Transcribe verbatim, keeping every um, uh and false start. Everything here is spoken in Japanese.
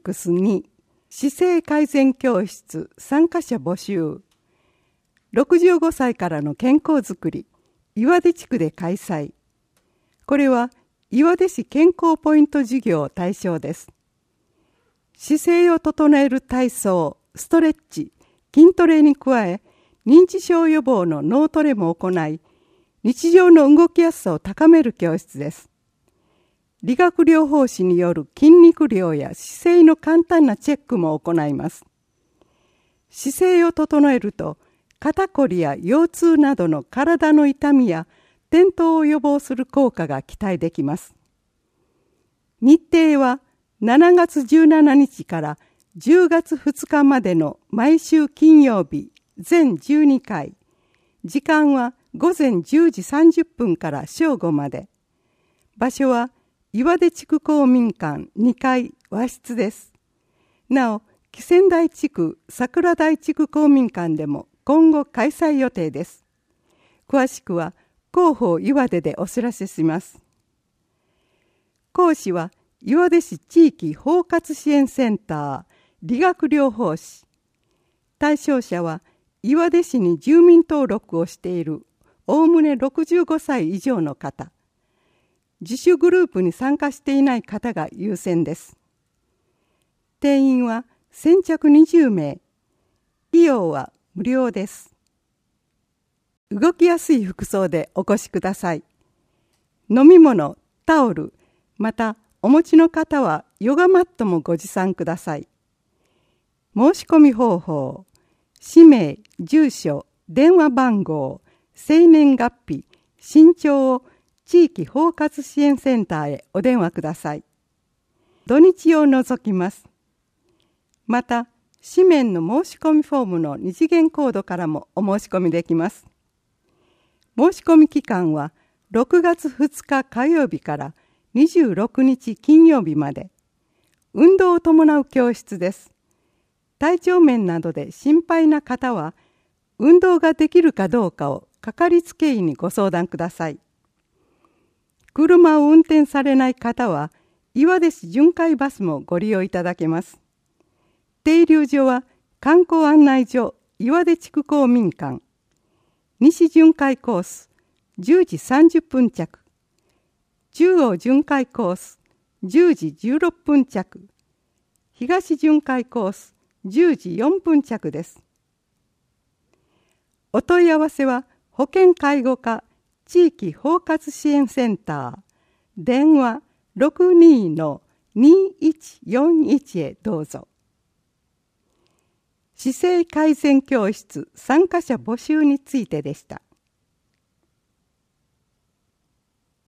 ックスに姿勢改善教室参加者募集。ろくじゅうごさいからの健康づくり、岩出地区で開催。これは岩出市健康ポイント事業対象です。姿勢を整える体操、ストレッチ、筋トレに加え、認知症予防の脳トレも行い、日常の動きやすさを高める教室です。理学療法士による筋肉量や姿勢の簡単なチェックも行います。姿勢を整えると、肩こりや腰痛などの体の痛みや転倒を予防する効果が期待できます。日程はしちがつじゅうしちにちからじゅうがつふつかまでの毎週金曜日全じゅうにかい。時間はごぜんじゅうじさんじゅっぷんから正午まで。場所は岩出地区公民館にかい和室です。なお、木仙台地区桜台地区公民館でも今後開催予定です。詳しくは広報岩出でお知らせします。講師は岩出市地域包括支援センター理学療法士。対象者は岩出市に住民登録をしているおおむねろくじゅうごさい以上の方。自主グループに参加していない方が優先です。定員は先着にじゅうめい。費用は無料です。動きやすい服装でお越しください。飲み物、タオル、またお持ちの方はヨガマットもご持参ください。申し込み方法、氏名、住所、電話番号、生年月日、身長を地域包括支援センターへお電話ください。土日を除きます。また、紙面の申し込みフォームの二次元コードからもお申し込みできます。申し込み期間はろくがつふつか火曜日からにじゅうろくにち金曜日まで。運動を伴う教室です。体調面などで心配な方は、運動ができるかどうかをかかりつけ医にご相談ください。車を運転されない方は、岩出市巡回バスもご利用いただけます。停留所は観光案内所岩出地区公民館。西巡回コースじゅうじさんじゅっぷん着。中央巡回コースじゅうじじゅうろっぷん着。東巡回コースじゅうじよんぷん着です。お問い合わせは保健介護課地域包括支援センター電話 ろくにーにーいちよんいち へどうぞ。姿勢改善教室参加者募集についてでした。